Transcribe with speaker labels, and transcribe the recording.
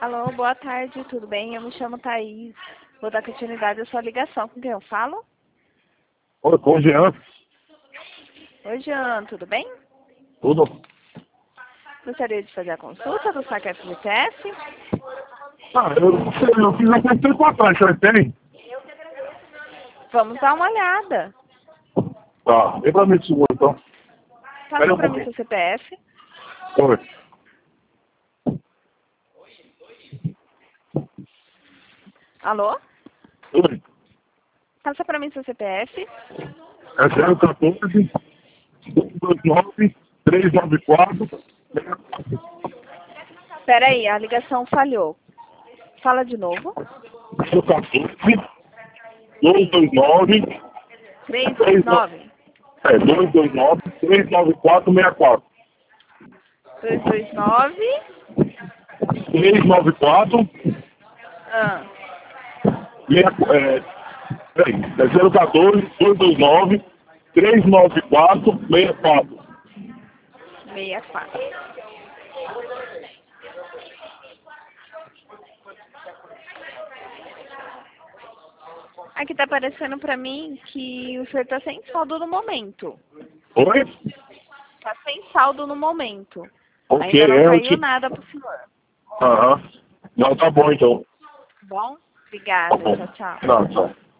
Speaker 1: Alô, boa tarde, tudo bem? Eu me chamo Thaís. Vou dar continuidade à sua ligação. Com quem eu falo?
Speaker 2: Oi, com o Jean.
Speaker 1: Oi, Jean, tudo bem?
Speaker 2: Tudo?
Speaker 1: Gostaria de fazer a consulta do saque FGTS?
Speaker 2: Eu não sei, eu fiz há quanto tempo atrás, você tem?
Speaker 1: Vamos dar uma olhada.
Speaker 2: Tá, vem pra mim de seguro então. Pera
Speaker 1: Passa
Speaker 2: um
Speaker 1: para mim
Speaker 2: pouquinho.
Speaker 1: seu CPF.
Speaker 2: Oi.
Speaker 1: Alô?
Speaker 2: Oi.
Speaker 1: Passa para mim seu CPF.
Speaker 2: É 014 229 394
Speaker 1: Peraí, a ligação falhou. Fala de novo.
Speaker 2: 014 229
Speaker 1: 329
Speaker 2: 229 394 64
Speaker 1: 229
Speaker 2: 394
Speaker 1: ah,
Speaker 2: peraí, é 014 229 394 64.
Speaker 1: 64. Aqui tá aparecendo pra mim que o senhor tá sem saldo no momento.
Speaker 2: Oi?
Speaker 1: Tá sem saldo no momento.
Speaker 2: Ok,
Speaker 1: Ainda não
Speaker 2: eu
Speaker 1: caiu
Speaker 2: te...
Speaker 1: nada pro senhor.
Speaker 2: Aham. Não, tá bom então.
Speaker 1: Bom?
Speaker 2: Tá
Speaker 1: Obrigada.
Speaker 2: bom.
Speaker 1: Tchau, tchau.
Speaker 2: Não, tchau.